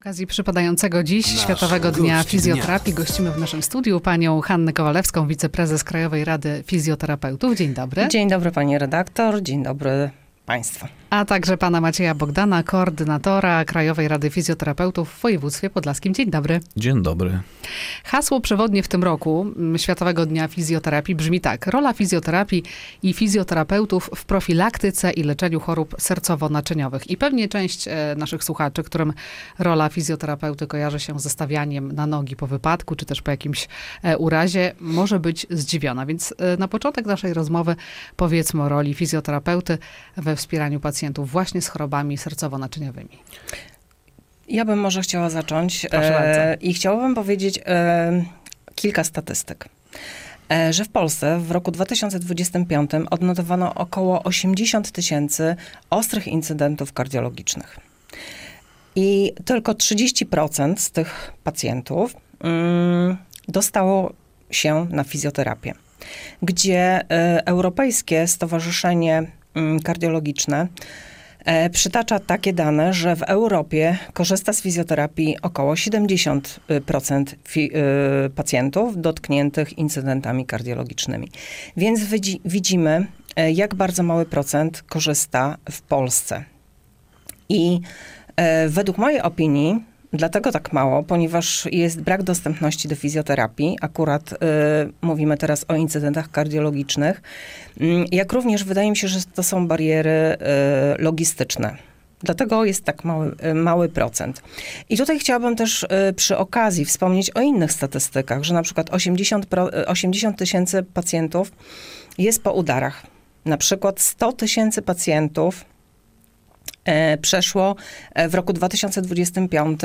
Z okazji przypadającego dziś Światowego Dnia Fizjoterapii gościmy w naszym studiu panią Hannę Kowalewską, wiceprezes Krajowej Rady Fizjoterapeutów. Dzień dobry. Dzień dobry pani redaktor, dzień dobry państwu. A także pana Macieja Bogdana, koordynatora Krajowej Rady Fizjoterapeutów w województwie podlaskim. Dzień dobry. Dzień dobry. Hasło przewodnie w tym roku Światowego Dnia Fizjoterapii brzmi tak: rola fizjoterapii i fizjoterapeutów w profilaktyce i leczeniu chorób sercowo-naczyniowych. I pewnie część naszych słuchaczy, którym rola fizjoterapeuty kojarzy się ze stawianiem na nogi po wypadku, czy też po jakimś urazie, może być zdziwiona. Więc na początek naszej rozmowy powiedzmy o roli fizjoterapeuty we wspieraniu pacjentów właśnie z chorobami sercowo-naczyniowymi. Ja bym może chciała zacząć i chciałabym powiedzieć kilka statystyk. Że w Polsce w roku 2025 odnotowano około 80 000 ostrych incydentów kardiologicznych. I tylko 30% z tych pacjentów dostało się na fizjoterapię, gdzie Europejskie Stowarzyszenie Kardiologiczne przytacza takie dane, że w Europie korzysta z fizjoterapii około 70% pacjentów dotkniętych incydentami kardiologicznymi. Więc widzimy, jak bardzo mały procent korzysta w Polsce. I według mojej opinii, dlatego tak mało, ponieważ jest brak dostępności do fizjoterapii. Akurat mówimy teraz o incydentach kardiologicznych. Jak również wydaje mi się, że to są bariery logistyczne. Dlatego jest tak mały procent. I tutaj chciałabym też przy okazji wspomnieć o innych statystykach, że na przykład 80 000 pacjentów jest po udarach. Na przykład 100 000 pacjentów przeszło w roku 2025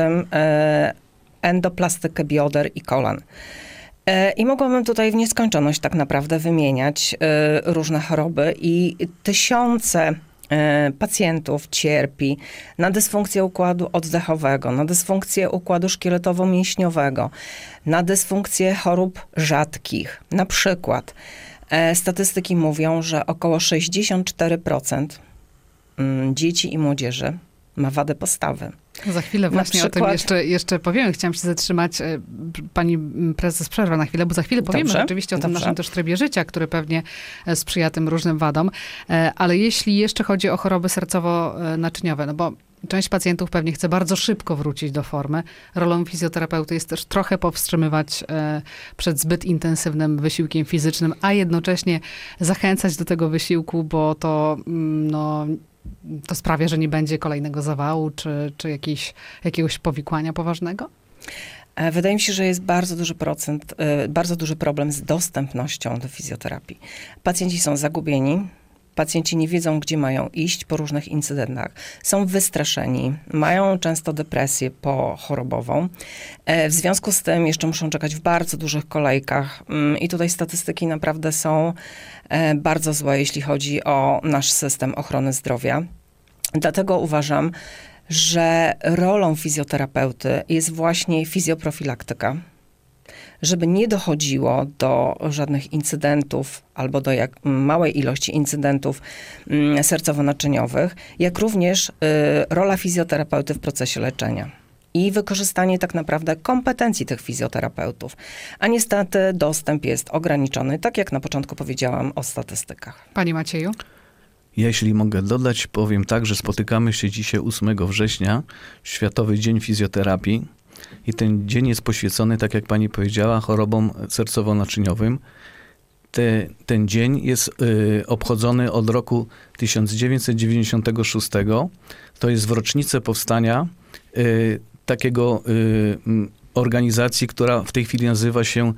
endoplastykę bioder i kolan. I mogłabym tutaj w nieskończoność tak naprawdę wymieniać różne choroby i tysiące pacjentów cierpi na dysfunkcję układu oddechowego, na dysfunkcję układu szkieletowo-mięśniowego, na dysfunkcję chorób rzadkich. Na przykład statystyki mówią, że około 64% dzieci i młodzieży ma wadę postawy. Za chwilę właśnie o tym jeszcze powiemy. Chciałam się zatrzymać, pani prezes przerwa na chwilę, bo za chwilę powiemy rzeczywiście o tym naszym też trybie życia, który pewnie sprzyja tym różnym wadom. Ale jeśli jeszcze chodzi o choroby sercowo-naczyniowe, no bo część pacjentów pewnie chce bardzo szybko wrócić do formy. Rolą fizjoterapeuty jest też trochę powstrzymywać przed zbyt intensywnym wysiłkiem fizycznym, a jednocześnie zachęcać do tego wysiłku, bo to to sprawia, że nie będzie kolejnego zawału, czy jakiegoś powikłania poważnego? Wydaje mi się, że jest bardzo duży problem z dostępnością do fizjoterapii. Pacjenci są zagubieni, pacjenci nie wiedzą, gdzie mają iść po różnych incydentach. Są wystraszeni, mają często depresję pochorobową. W związku z tym jeszcze muszą czekać w bardzo dużych kolejkach. I tutaj statystyki naprawdę są bardzo złe, jeśli chodzi o nasz system ochrony zdrowia. Dlatego uważam, że rolą fizjoterapeuty jest właśnie fizjoprofilaktyka, żeby nie dochodziło do żadnych incydentów albo do małej ilości incydentów sercowo-naczyniowych, jak również rola fizjoterapeuty w procesie leczenia i wykorzystanie tak naprawdę kompetencji tych fizjoterapeutów. A niestety dostęp jest ograniczony, tak jak na początku powiedziałam o statystykach. Panie Macieju? Jeśli mogę dodać, powiem tak, że spotykamy się dzisiaj 8 września, Światowy Dzień Fizjoterapii. I ten dzień jest poświęcony, tak jak pani powiedziała, chorobom sercowo-naczyniowym. Ten dzień jest obchodzony od roku 1996. To jest w rocznicę powstania takiego organizacji, która w tej chwili nazywa się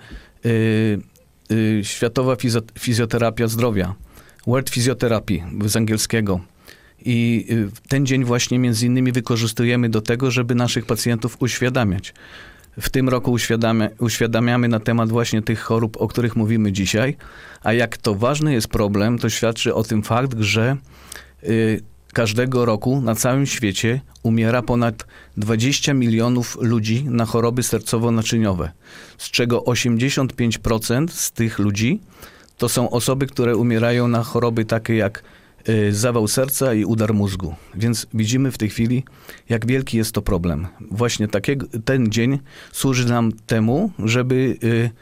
Światowa Fizjoterapia Zdrowia. World Physiotherapy z angielskiego. I ten dzień właśnie między innymi wykorzystujemy do tego, żeby naszych pacjentów uświadamiać. W tym roku uświadamiamy na temat właśnie tych chorób, o których mówimy dzisiaj. A jak to ważny jest problem, to świadczy o tym fakt, że każdego roku na całym świecie umiera ponad 20 milionów ludzi na choroby sercowo-naczyniowe, z czego 85% z tych ludzi to są osoby, które umierają na choroby takie jak zawał serca i udar mózgu. Więc widzimy w tej chwili, jak wielki jest to problem. Właśnie ten dzień służy nam temu, żeby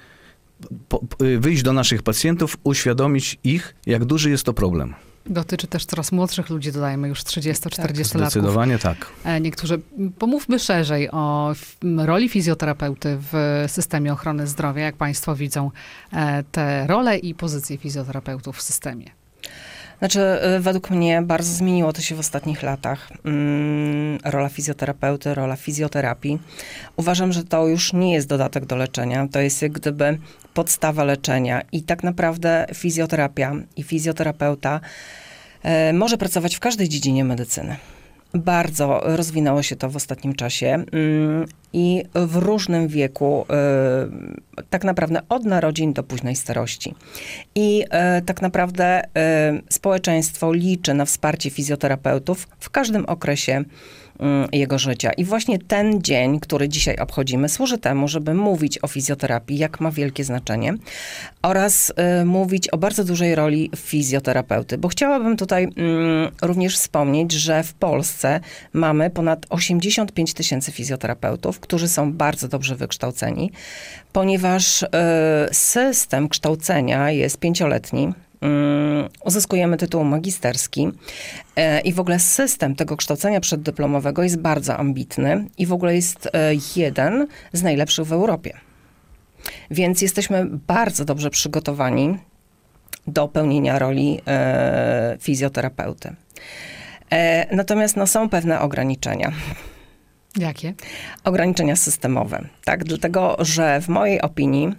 wyjść do naszych pacjentów, uświadomić ich, jak duży jest to problem. Dotyczy też coraz młodszych ludzi, dodajmy już 30-40 lat. Zdecydowanie tak. Niektórzy, pomówmy szerzej o roli fizjoterapeuty w systemie ochrony zdrowia. Jak państwo widzą te role i pozycje fizjoterapeutów w systemie? Znaczy, według mnie bardzo zmieniło to się w ostatnich latach. Rola fizjoterapeuty, rola fizjoterapii. Uważam, że to już nie jest dodatek do leczenia. To jest jak gdyby podstawa leczenia. I tak naprawdę fizjoterapia i fizjoterapeuta może pracować w każdej dziedzinie medycyny. Bardzo rozwinęło się to w ostatnim czasie i w różnym wieku, tak naprawdę od narodzin do późnej starości. I tak naprawdę społeczeństwo liczy na wsparcie fizjoterapeutów w każdym okresie jego życia. I właśnie ten dzień, który dzisiaj obchodzimy, służy temu, żeby mówić o fizjoterapii, jak ma wielkie znaczenie, oraz mówić o bardzo dużej roli fizjoterapeuty. Bo chciałabym tutaj również wspomnieć, że w Polsce mamy ponad 85 000 fizjoterapeutów, którzy są bardzo dobrze wykształceni, ponieważ system kształcenia jest 5-letni. Uzyskujemy tytuł magisterski i w ogóle system tego kształcenia przeddyplomowego jest bardzo ambitny i w ogóle jest jeden z najlepszych w Europie. Więc jesteśmy bardzo dobrze przygotowani do pełnienia roli fizjoterapeuty. Natomiast są pewne ograniczenia. Jakie? Ograniczenia systemowe. Tak, dlatego, że w mojej opinii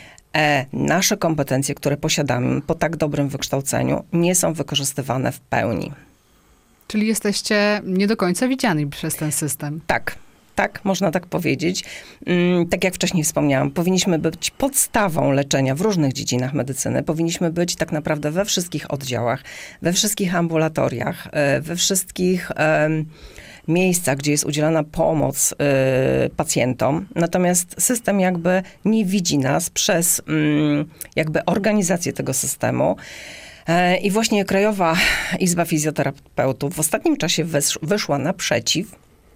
nasze kompetencje, które posiadamy po tak dobrym wykształceniu, nie są wykorzystywane w pełni. Czyli jesteście nie do końca widziani przez ten system. Tak, można tak powiedzieć. Tak jak wcześniej wspomniałam, powinniśmy być podstawą leczenia w różnych dziedzinach medycyny. Powinniśmy być tak naprawdę we wszystkich oddziałach, we wszystkich ambulatoriach, we wszystkich miejscach, gdzie jest udzielana pomoc pacjentom. Natomiast system jakby nie widzi nas przez jakby organizację tego systemu. I właśnie Krajowa Izba Fizjoterapeutów w ostatnim czasie wyszła naprzeciw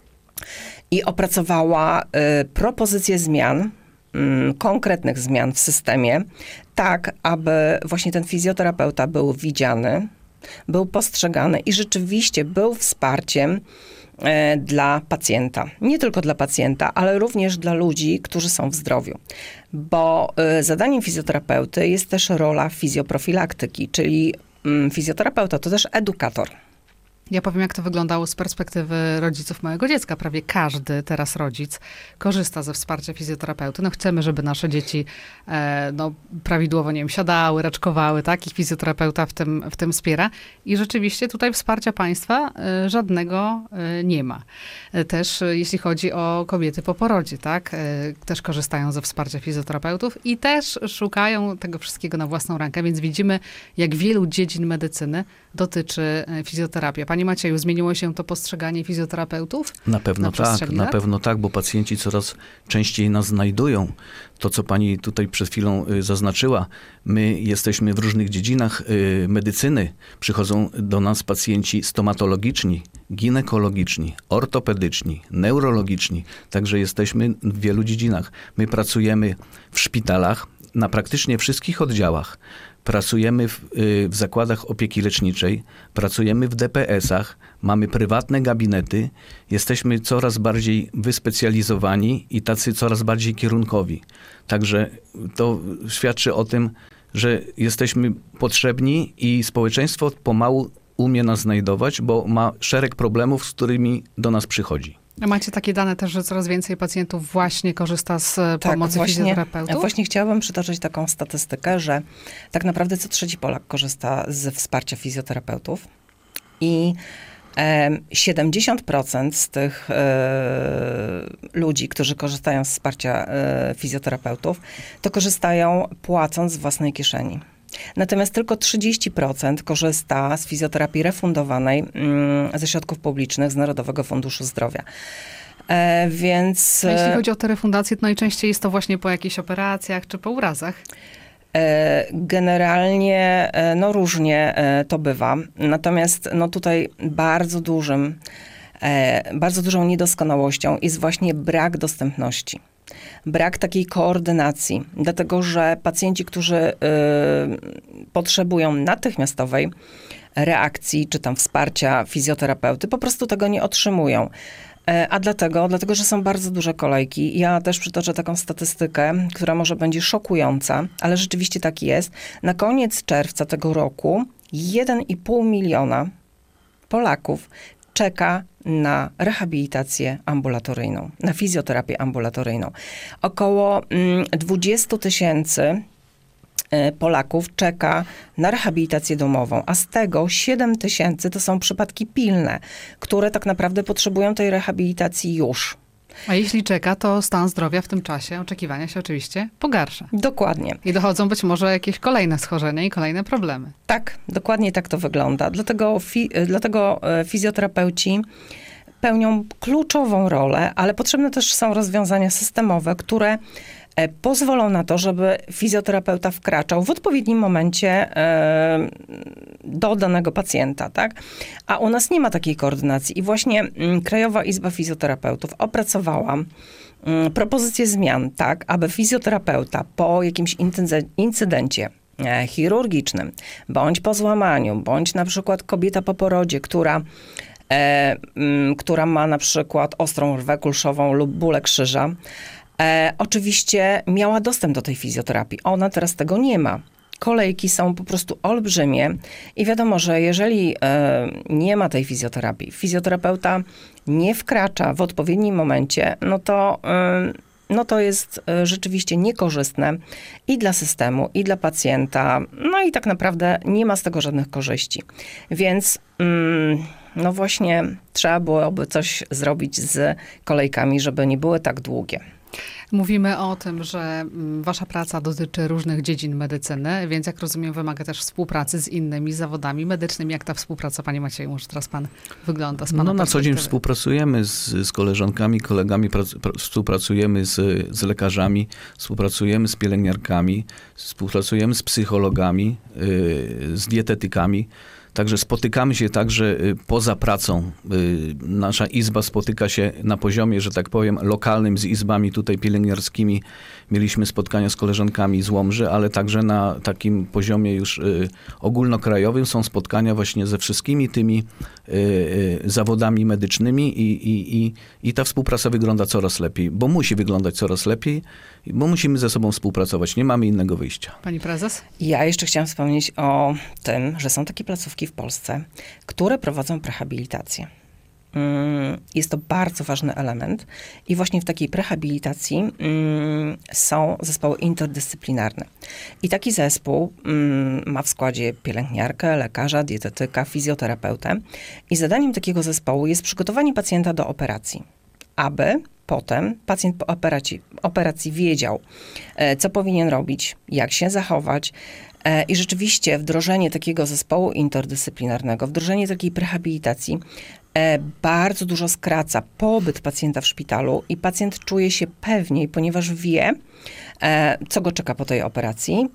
i opracowała propozycje zmian, konkretnych zmian w systemie, tak aby właśnie ten fizjoterapeuta był widziany, był postrzegany i rzeczywiście był wsparciem dla pacjenta. Nie tylko dla pacjenta, ale również dla ludzi, którzy są w zdrowiu. Bo zadaniem fizjoterapeuty jest też rola fizjoprofilaktyki, czyli fizjoterapeuta to też edukator. Ja powiem, jak to wyglądało z perspektywy rodziców mojego dziecka. Prawie każdy teraz rodzic korzysta ze wsparcia fizjoterapeuty. Chcemy, żeby nasze dzieci prawidłowo, siadały, raczkowały, tak? Ich fizjoterapeuta w tym wspiera. I rzeczywiście tutaj wsparcia państwa żadnego nie ma. Też jeśli chodzi o kobiety po porodzie, tak? Też korzystają ze wsparcia fizjoterapeutów i też szukają tego wszystkiego na własną rękę, więc widzimy, jak wielu dziedzin medycyny dotyczy fizjoterapii. Panie Macieju, zmieniło się to postrzeganie fizjoterapeutów? Na pewno tak, bo pacjenci coraz częściej nas znajdują. To, co pani tutaj przed chwilą zaznaczyła, my jesteśmy w różnych dziedzinach medycyny. Przychodzą do nas pacjenci stomatologiczni, ginekologiczni, ortopedyczni, neurologiczni. Także jesteśmy w wielu dziedzinach. My pracujemy w szpitalach, na praktycznie wszystkich oddziałach. Pracujemy w zakładach opieki leczniczej, pracujemy w DPS-ach, mamy prywatne gabinety, jesteśmy coraz bardziej wyspecjalizowani i tacy coraz bardziej kierunkowi. Także to świadczy o tym, że jesteśmy potrzebni i społeczeństwo pomału umie nas znajdować, bo ma szereg problemów, z którymi do nas przychodzi. A macie takie dane też, że coraz więcej pacjentów właśnie korzysta z pomocy fizjoterapeutów? Właśnie chciałabym przytoczyć taką statystykę, że tak naprawdę co trzeci Polak korzysta ze wsparcia fizjoterapeutów i 70% z tych ludzi, którzy korzystają z wsparcia fizjoterapeutów, to korzystają płacąc z własnej kieszeni. Natomiast tylko 30% korzysta z fizjoterapii refundowanej ze środków publicznych z Narodowego Funduszu Zdrowia. Więc... A jeśli chodzi o te refundacje, to najczęściej jest to właśnie po jakichś operacjach czy po urazach? Generalnie, no różnie to bywa. Natomiast no tutaj bardzo dużą niedoskonałością jest właśnie brak dostępności. Brak takiej koordynacji, dlatego że pacjenci, którzy potrzebują natychmiastowej reakcji, czy tam wsparcia fizjoterapeuty, po prostu tego nie otrzymują. A dlatego, że są bardzo duże kolejki. Ja też przytoczę taką statystykę, która może będzie szokująca, ale rzeczywiście tak jest. Na koniec czerwca tego roku 1,5 miliona Polaków czeka na rehabilitację ambulatoryjną, na fizjoterapię ambulatoryjną. Około 20 000 Polaków czeka na rehabilitację domową, a z tego 7 000 to są przypadki pilne, które tak naprawdę potrzebują tej rehabilitacji już. A jeśli czeka, to stan zdrowia w tym czasie oczekiwania się oczywiście pogarsza. Dokładnie. I dochodzą być może jakieś kolejne schorzenia i kolejne problemy. Tak, dokładnie tak to wygląda. Dlatego fizjoterapeuci pełnią kluczową rolę, ale potrzebne też są rozwiązania systemowe, które pozwolą na to, żeby fizjoterapeuta wkraczał w odpowiednim momencie do danego pacjenta, tak? A u nas nie ma takiej koordynacji i właśnie Krajowa Izba Fizjoterapeutów opracowała propozycję zmian, tak, aby fizjoterapeuta po jakimś incydencie chirurgicznym, bądź po złamaniu, bądź na przykład kobieta po porodzie, która ma na przykład ostrą rwę kulszową lub bóle krzyża, oczywiście miała dostęp do tej fizjoterapii. Ona teraz tego nie ma. Kolejki są po prostu olbrzymie i wiadomo, że jeżeli nie ma tej fizjoterapii, fizjoterapeuta nie wkracza w odpowiednim momencie, no to jest rzeczywiście niekorzystne i dla systemu, i dla pacjenta, no i tak naprawdę nie ma z tego żadnych korzyści. Więc no właśnie trzeba byłoby coś zrobić z kolejkami, żeby nie były tak długie. Mówimy o tym, że wasza praca dotyczy różnych dziedzin medycyny, więc jak rozumiem, wymaga też współpracy z innymi zawodami medycznymi. Jak ta współpraca, panie Macieju, może teraz pan wygląda z pana na co dzień współpracujemy z koleżankami, kolegami, współpracujemy z lekarzami, współpracujemy z pielęgniarkami, współpracujemy z psychologami, z dietetykami. Także spotykamy się także poza pracą. Nasza izba spotyka się na poziomie, że tak powiem, lokalnym z izbami tutaj pielęgniarskimi. Mieliśmy spotkania z koleżankami z Łomży, ale także na takim poziomie już ogólnokrajowym są spotkania właśnie ze wszystkimi tymi zawodami medycznymi i ta współpraca wygląda coraz lepiej, bo musi wyglądać coraz lepiej, bo musimy ze sobą współpracować. Nie mamy innego wyjścia. Pani prezes? Ja jeszcze chciałam wspomnieć o tym, że są takie placówki w Polsce, które prowadzą prehabilitację. Jest to bardzo ważny element i właśnie w takiej prehabilitacji są zespoły interdyscyplinarne. I taki zespół ma w składzie pielęgniarkę, lekarza, dietetyka, fizjoterapeutę i zadaniem takiego zespołu jest przygotowanie pacjenta do operacji, aby potem pacjent po operacji wiedział, co powinien robić, jak się zachować. I rzeczywiście wdrożenie takiego zespołu interdyscyplinarnego, wdrożenie takiej prehabilitacji bardzo dużo skraca pobyt pacjenta w szpitalu i pacjent czuje się pewniej, ponieważ wie, co go czeka po tej operacji,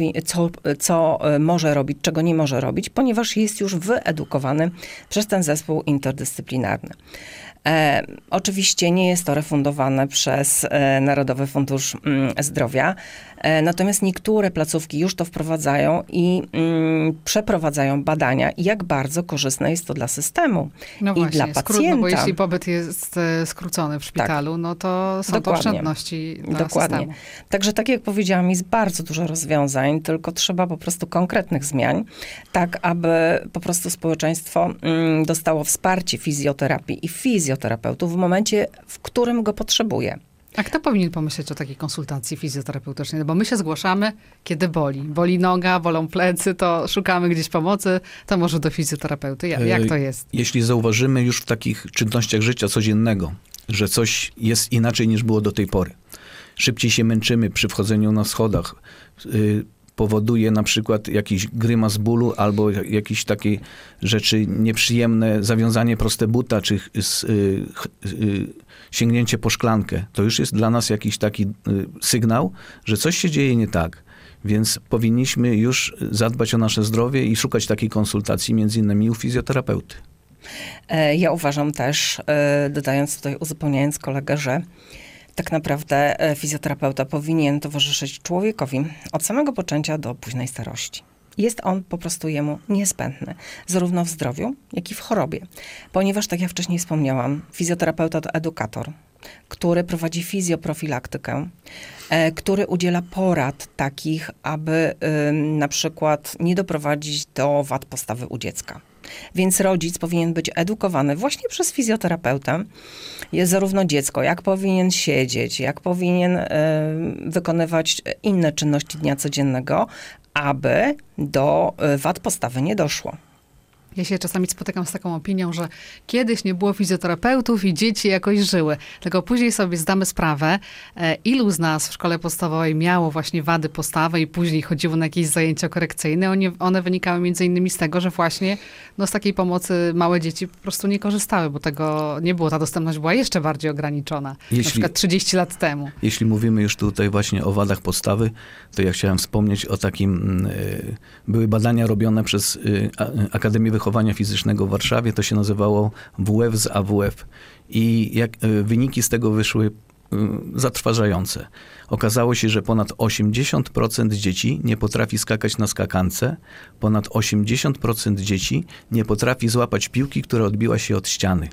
co może robić, czego nie może robić, ponieważ jest już wyedukowany przez ten zespół interdyscyplinarny. Oczywiście nie jest to refundowane przez Narodowy Fundusz Zdrowia, natomiast niektóre placówki już to wprowadzają i przeprowadzają badania, jak bardzo korzystne jest to dla systemu i dla pacjenta. Bo jeśli pobyt jest skrócony w szpitalu, no to są to oszczędności dla systemu. Także tak jak powiedziałam, jest bardzo dużo rozwiązań, tylko trzeba po prostu konkretnych zmian, tak aby po prostu społeczeństwo dostało wsparcie fizjoterapii i fizjoterapeutów w momencie, w którym go potrzebuje. A kto powinien pomyśleć o takiej konsultacji fizjoterapeutycznej? No bo my się zgłaszamy, kiedy boli. Boli noga, bolą plecy, to szukamy gdzieś pomocy, to może do fizjoterapeuty. Jak to jest? Jeśli zauważymy już w takich czynnościach życia codziennego, że coś jest inaczej niż było do tej pory. Szybciej się męczymy przy wchodzeniu na schodach. Powoduje na przykład jakiś grymas bólu albo jakieś takie rzeczy nieprzyjemne, zawiązanie proste buta, czy sięgnięcie po szklankę. To już jest dla nas jakiś taki sygnał, że coś się dzieje nie tak. Więc powinniśmy już zadbać o nasze zdrowie i szukać takiej konsultacji między innymi u fizjoterapeuty. Ja uważam też, dodając tutaj, uzupełniając kolegę, że tak naprawdę fizjoterapeuta powinien towarzyszyć człowiekowi od samego poczęcia do późnej starości. Jest on po prostu jemu niezbędny, zarówno w zdrowiu, jak i w chorobie. Ponieważ, tak jak wcześniej wspomniałam, fizjoterapeuta to edukator, który prowadzi fizjoprofilaktykę, który udziela porad takich, aby na przykład nie doprowadzić do wad postawy u dziecka. Więc rodzic powinien być edukowany właśnie przez fizjoterapeutę. Jest zarówno dziecko, jak powinien siedzieć, jak powinien wykonywać inne czynności dnia codziennego, aby do wad postawy nie doszło. Ja się czasami spotykam z taką opinią, że kiedyś nie było fizjoterapeutów i dzieci jakoś żyły. Tylko później sobie zdamy sprawę, ilu z nas w szkole podstawowej miało właśnie wady postawy i później chodziło na jakieś zajęcia korekcyjne. One wynikały między innymi z tego, że właśnie z takiej pomocy małe dzieci po prostu nie korzystały, bo tego nie było. Ta dostępność była jeszcze bardziej ograniczona. Na przykład 30 lat temu. Jeśli mówimy już tutaj właśnie o wadach postawy, to ja chciałem wspomnieć o takim, były badania robione przez Akademię Wychowania Fizycznego w Warszawie, to się nazywało WF z AWF. I wyniki z tego wyszły zatrważające. Okazało się, że ponad 80% dzieci nie potrafi skakać na skakance, ponad 80% dzieci nie potrafi złapać piłki, która odbiła się od ściany.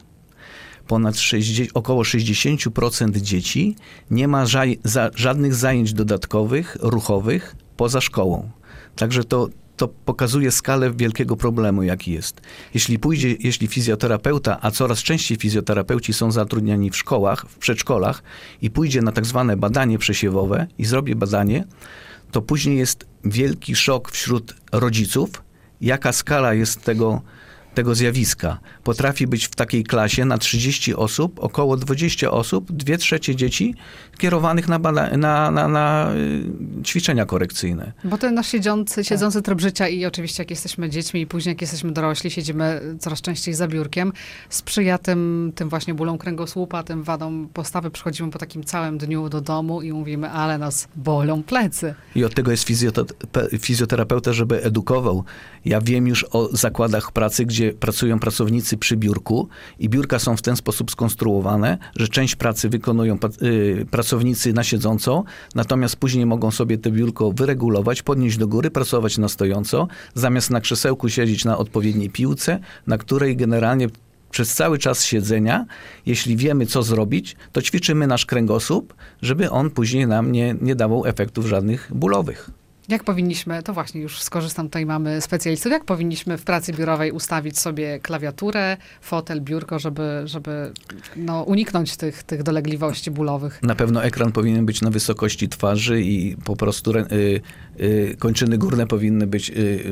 Około 60% dzieci nie ma żadnych zajęć dodatkowych, ruchowych poza szkołą. Także to pokazuje skalę wielkiego problemu, jaki jest. Jeśli fizjoterapeuta, a coraz częściej fizjoterapeuci są zatrudniani w szkołach, w przedszkolach i pójdzie na tak zwane badanie przesiewowe i zrobi badanie, to później jest wielki szok wśród rodziców, jaka skala jest tego zjawiska. Potrafi być w takiej klasie na 30 osób, około 20 osób, 2/3 dzieci kierowanych na ćwiczenia korekcyjne. Bo ten nasz siedzący tryb życia i oczywiście jak jesteśmy dziećmi i później jak jesteśmy dorośli, siedzimy coraz częściej za biurkiem, sprzyja tym właśnie bólom kręgosłupa, tym wadom postawy. Przychodzimy po takim całym dniu do domu i mówimy, ale nas bolą plecy. I od tego jest fizjoterapeuta, żeby edukował. Ja wiem już o zakładach pracy, gdzie pracują pracownicy przy biurku i biurka są w ten sposób skonstruowane, że część pracy wykonują pracownicy na siedząco, natomiast później mogą sobie to biurko wyregulować, podnieść do góry, pracować na stojąco, zamiast na krzesełku siedzieć na odpowiedniej piłce, na której generalnie przez cały czas siedzenia, jeśli wiemy, co zrobić, to ćwiczymy nasz kręgosłup, żeby on później nam nie dawał efektów żadnych bólowych. Jak powinniśmy, to właśnie już skorzystam, tutaj mamy specjalistów, jak powinniśmy w pracy biurowej ustawić sobie klawiaturę, fotel, biurko, żeby uniknąć tych dolegliwości bólowych? Na pewno ekran powinien być na wysokości twarzy i po prostu kończyny górne powinny być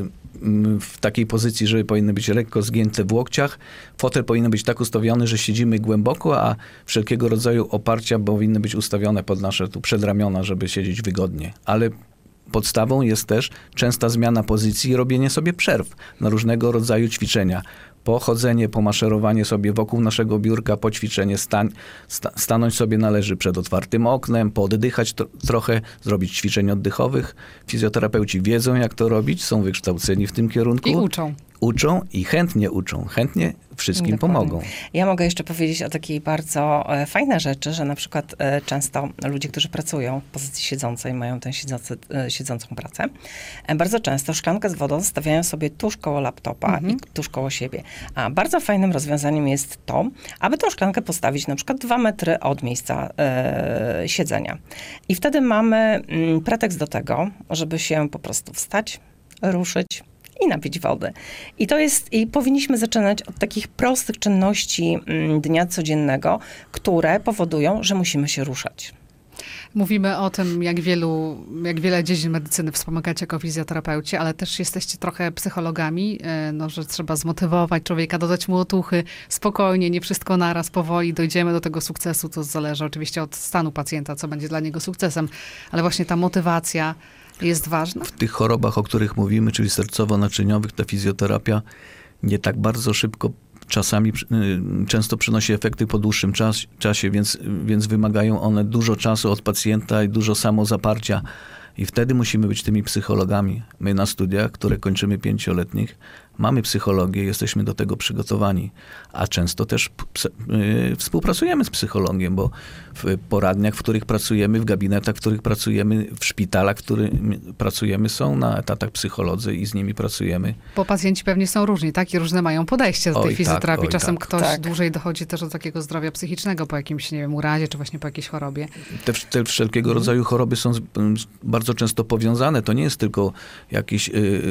w takiej pozycji, że powinny być lekko zgięte w łokciach. Fotel powinien być tak ustawiony, że siedzimy głęboko, a wszelkiego rodzaju oparcia powinny być ustawione pod nasze przedramiona, żeby siedzieć wygodnie. Ale podstawą jest też częsta zmiana pozycji i robienie sobie przerw na różnego rodzaju ćwiczenia. Pochodzenie, pomaszerowanie sobie wokół naszego biurka, poćwiczenie, stanąć sobie należy przed otwartym oknem, pooddychać trochę, zrobić ćwiczeń oddechowych. Fizjoterapeuci wiedzą, jak to robić, są wykształceni w tym kierunku. I uczą. Uczą i chętnie wszystkim pomogą. Ja mogę jeszcze powiedzieć o takiej bardzo fajnej rzeczy, że na przykład często ludzie, którzy pracują w pozycji siedzącej, mają tę siedzącą pracę, bardzo często szklankę z wodą stawiają sobie tuż koło laptopa i tuż koło siebie. A bardzo fajnym rozwiązaniem jest to, aby tę szklankę postawić na przykład 2 metry od miejsca siedzenia. I wtedy mamy pretekst do tego, żeby się po prostu wstać, ruszyć i napić wody. I powinniśmy zaczynać od takich prostych czynności dnia codziennego, które powodują, że musimy się ruszać. Mówimy o tym, jak wiele dziedzin medycyny wspomagacie jako fizjoterapeuci, ale też jesteście trochę psychologami, że trzeba zmotywować człowieka, dodać mu otuchy, spokojnie, nie wszystko naraz, powoli dojdziemy do tego sukcesu. To zależy oczywiście od stanu pacjenta, co będzie dla niego sukcesem, ale właśnie ta motywacja jest ważna. W tych chorobach, o których mówimy, czyli sercowo-naczyniowych, ta fizjoterapia nie tak bardzo szybko czasami często przynosi efekty po dłuższym czasie, więc wymagają one dużo czasu od pacjenta i dużo samozaparcia. I wtedy musimy być tymi psychologami. My na studiach, które kończymy 5-letnich, mamy psychologię, jesteśmy do tego przygotowani. A często też współpracujemy z psychologiem, bo w poradniach, w których pracujemy, w gabinetach, w których pracujemy, w szpitalach, w których pracujemy, są na etatach psycholodzy i z nimi pracujemy. Bo pacjenci pewnie są różni, tak? I różne mają podejście do tej fizjoterapii. Czasem tak. ktoś dłużej dochodzi też do takiego zdrowia psychicznego po jakimś, nie wiem, urazie, czy właśnie po jakiejś chorobie. Te wszelkiego rodzaju choroby są bardzo często powiązane. To nie jest tylko jakiś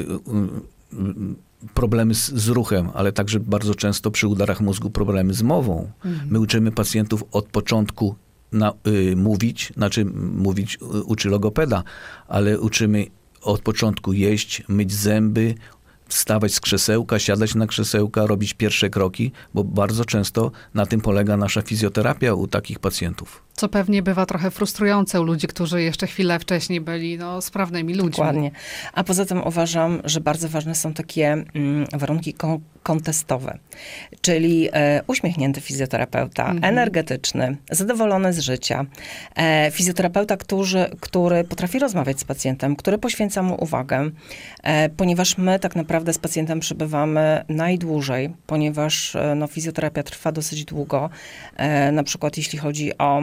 problemy z ruchem, ale także bardzo często przy udarach mózgu problemy z mową. My uczymy pacjentów od początku mówić uczy logopeda, ale uczymy od początku jeść, myć zęby, wstawać z krzesełka, siadać na krzesełka, robić pierwsze kroki, bo bardzo często na tym polega nasza fizjoterapia u takich pacjentów. Co pewnie bywa trochę frustrujące u ludzi, którzy jeszcze chwilę wcześniej byli sprawnymi ludźmi. Dokładnie. A poza tym uważam, że bardzo ważne są takie warunki kontestowe. Czyli uśmiechnięty fizjoterapeuta, energetyczny, zadowolony z życia. Fizjoterapeuta, który potrafi rozmawiać z pacjentem, który poświęca mu uwagę, ponieważ my tak naprawdę z pacjentem przebywamy najdłużej, ponieważ fizjoterapia trwa dosyć długo. Na przykład jeśli chodzi o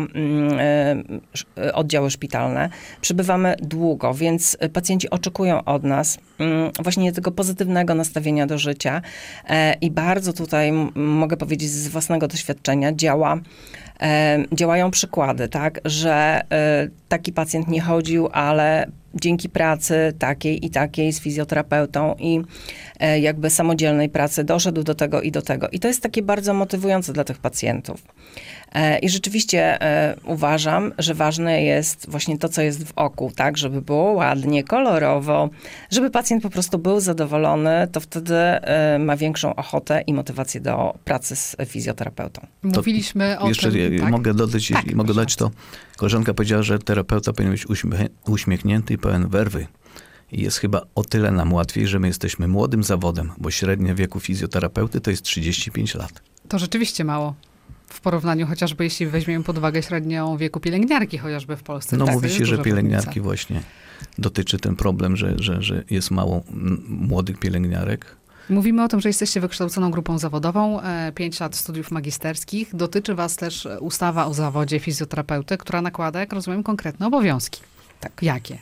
oddziały szpitalne, przebywamy długo, więc pacjenci oczekują od nas właśnie tego pozytywnego nastawienia do życia i bardzo tutaj mogę powiedzieć z własnego doświadczenia działają przykłady, tak, że taki pacjent nie chodził, ale dzięki pracy takiej i takiej z fizjoterapeutą i jakby samodzielnej pracy doszedł do tego i do tego. I to jest takie bardzo motywujące dla tych pacjentów. I rzeczywiście uważam, że ważne jest właśnie to, co jest w oku, tak, żeby było ładnie, kolorowo, żeby pacjent po prostu był zadowolony, to wtedy ma większą ochotę i motywację do pracy z fizjoterapeutą. Mówiliśmy o jeszcze tym... Jeszcze mogę dodać, jeśli mogę dodać, to koleżanka powiedziała, że terapeuta powinien być uśmiechnięty i pełen werwy. I jest chyba o tyle nam łatwiej, że my jesteśmy młodym zawodem, bo średnia wieku fizjoterapeuty to jest 35 lat. To rzeczywiście mało. W porównaniu chociażby, jeśli weźmiemy pod uwagę średnią wieku pielęgniarki, chociażby w Polsce. No mówi się, że pielęgniarki właśnie dotyczy ten problem, że jest mało młodych pielęgniarek. Mówimy o tym, że jesteście wykształconą grupą zawodową, 5 lat studiów magisterskich. Dotyczy was też ustawa o zawodzie fizjoterapeuty, która nakłada, jak rozumiem, konkretne obowiązki. Tak. Jakie?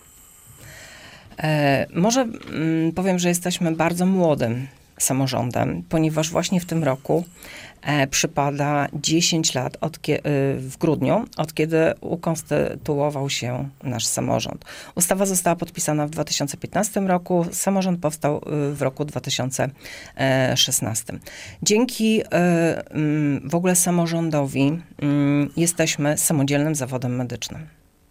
Może powiem, że jesteśmy bardzo młodym samorządem, ponieważ właśnie w tym roku przypada 10 lat w grudniu, od kiedy ukonstytuował się nasz samorząd. Ustawa została podpisana w 2015 roku, samorząd powstał w roku 2016. Dzięki w ogóle samorządowi jesteśmy samodzielnym zawodem medycznym.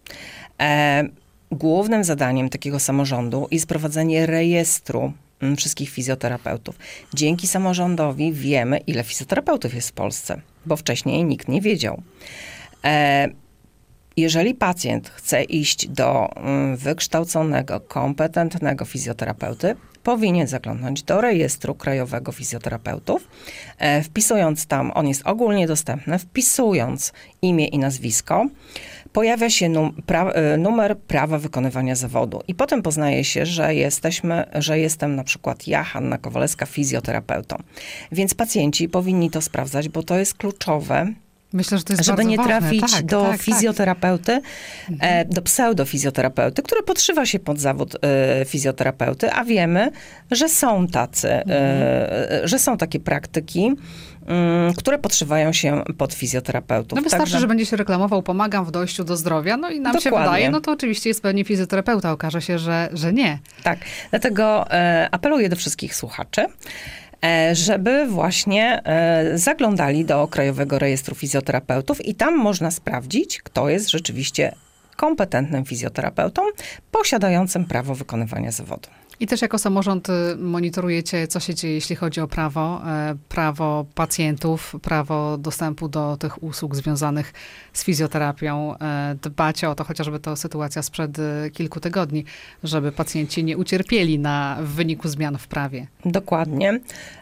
Głównym zadaniem takiego samorządu jest prowadzenie rejestru wszystkich fizjoterapeutów. Dzięki samorządowi wiemy, ile fizjoterapeutów jest w Polsce, bo wcześniej nikt nie wiedział. Jeżeli pacjent chce iść do wykształconego, kompetentnego fizjoterapeuty, powinien zaglądnąć do rejestru krajowego fizjoterapeutów, wpisując tam, on jest ogólnie dostępny, wpisując imię i nazwisko, pojawia się numer prawa wykonywania zawodu. I potem poznaje się, że jestem na przykład ja, Hanna Kowalewska, fizjoterapeutą. Więc pacjenci powinni to sprawdzać, bo to jest kluczowe, myślę, że to jest żeby bardzo nie trafić ważne. do fizjoterapeuty, do pseudofizyjoterapeuty, który podszywa się pod zawód fizjoterapeuty, a wiemy, że są tacy, że są takie praktyki, które podszywają się pod fizjoterapeutów. No wystarczy, że będzie się reklamował, pomagam w dojściu do zdrowia, no i nam Dokładnie. się wydaje, no to oczywiście jest pewnie fizjoterapeuta, okaże się, że nie. Tak, dlatego apeluję do wszystkich słuchaczy, żeby właśnie zaglądali do Krajowego Rejestru Fizjoterapeutów i tam można sprawdzić, kto jest rzeczywiście kompetentnym fizjoterapeutą, posiadającym prawo wykonywania zawodu. I też jako samorząd monitorujecie, co się dzieje, jeśli chodzi o prawo pacjentów, prawo dostępu do tych usług związanych z fizjoterapią. Dbacie o to, chociażby to sytuacja sprzed kilku tygodni, żeby pacjenci nie ucierpieli w wyniku zmian w prawie. Dokładnie.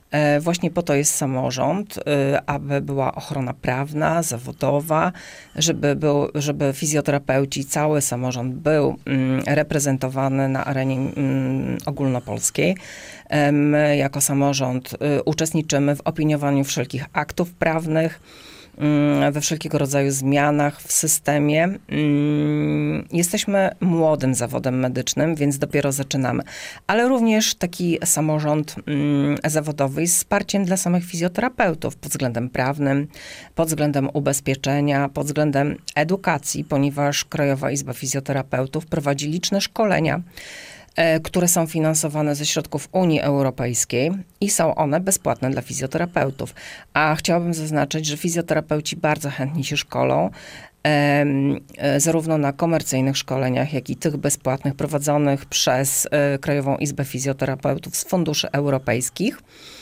Właśnie po to jest samorząd, aby była ochrona prawna, zawodowa, żeby fizjoterapeuci, cały samorząd był reprezentowany na arenie ogólnopolskiej. My jako samorząd uczestniczymy w opiniowaniu wszelkich aktów prawnych, we wszelkiego rodzaju zmianach w systemie. Jesteśmy młodym zawodem medycznym, więc dopiero zaczynamy. Ale również taki samorząd zawodowy z wsparciem dla samych fizjoterapeutów pod względem prawnym, pod względem ubezpieczenia, pod względem edukacji, ponieważ Krajowa Izba Fizjoterapeutów prowadzi liczne szkolenia, które są finansowane ze środków Unii Europejskiej i są one bezpłatne dla fizjoterapeutów. A chciałabym zaznaczyć, że fizjoterapeuci bardzo chętnie się szkolą, zarówno na komercyjnych szkoleniach, jak i tych bezpłatnych prowadzonych przez Krajową Izbę Fizjoterapeutów z funduszy europejskich.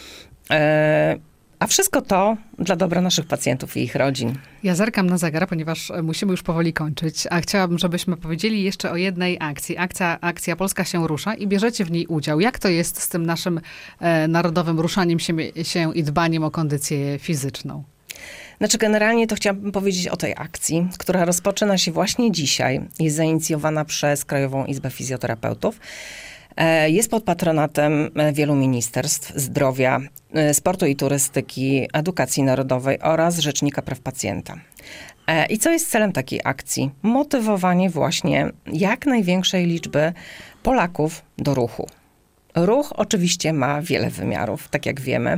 A wszystko to dla dobra naszych pacjentów i ich rodzin. Ja zerkam na zegar, ponieważ musimy już powoli kończyć, a chciałabym, żebyśmy powiedzieli jeszcze o jednej akcji. Akcja Polska się rusza i bierzecie w niej udział. Jak to jest z tym naszym narodowym ruszaniem się i dbaniem o kondycję fizyczną? Znaczy generalnie to chciałabym powiedzieć o tej akcji, która rozpoczyna się właśnie dzisiaj. Jest zainicjowana przez Krajową Izbę Fizjoterapeutów. Jest pod patronatem wielu ministerstw: zdrowia, sportu i turystyki, edukacji narodowej oraz Rzecznika Praw Pacjenta. I co jest celem takiej akcji? Motywowanie właśnie jak największej liczby Polaków do ruchu. Ruch oczywiście ma wiele wymiarów, tak jak wiemy,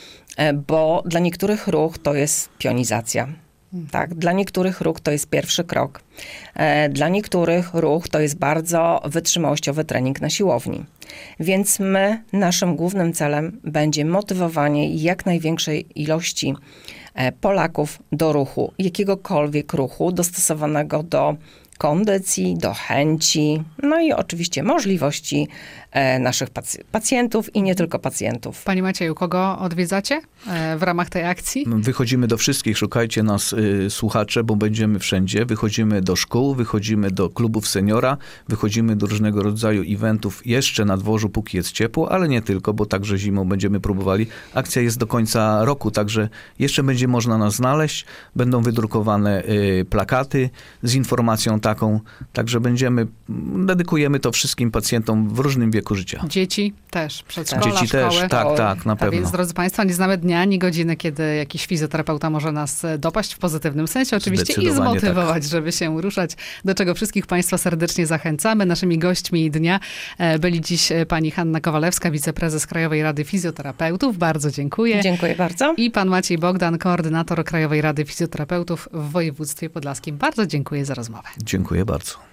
bo dla niektórych ruch to jest pionizacja. Tak, dla niektórych ruch to jest pierwszy krok. Dla niektórych ruch to jest bardzo wytrzymałościowy trening na siłowni. Więc naszym głównym celem będzie motywowanie jak największej ilości Polaków do ruchu, jakiegokolwiek ruchu dostosowanego do kondycji, do chęci, no i oczywiście możliwości naszych pacjentów i nie tylko pacjentów. Panie Macieju, kogo odwiedzacie w ramach tej akcji? Wychodzimy do wszystkich, szukajcie nas słuchacze, bo będziemy wszędzie. Wychodzimy do szkół, wychodzimy do klubów seniora, wychodzimy do różnego rodzaju eventów jeszcze na dworzu, póki jest ciepło, ale nie tylko, bo także zimą będziemy próbowali. Akcja jest do końca roku, także jeszcze będzie można nas znaleźć. Będą wydrukowane plakaty z informacją taką, także dedykujemy to wszystkim pacjentom w różnym wieku życia. Dzieci też, przedszkola, Dzieci szkoły. też, tak, na pewno. Więc, drodzy Państwo, nie znamy dnia, ani godziny, kiedy jakiś fizjoterapeuta może nas dopaść w pozytywnym sensie oczywiście i zmotywować, tak, żeby się ruszać, do czego wszystkich Państwa serdecznie zachęcamy. Naszymi gośćmi dnia byli dziś pani Hanna Kowalewska, wiceprezes Krajowej Rady Fizjoterapeutów. Bardzo dziękuję. Dziękuję bardzo. I pan Maciej Bogdan, koordynator Krajowej Rady Fizjoterapeutów w województwie podlaskim. Bardzo dziękuję za rozmowę. Dziękuję bardzo.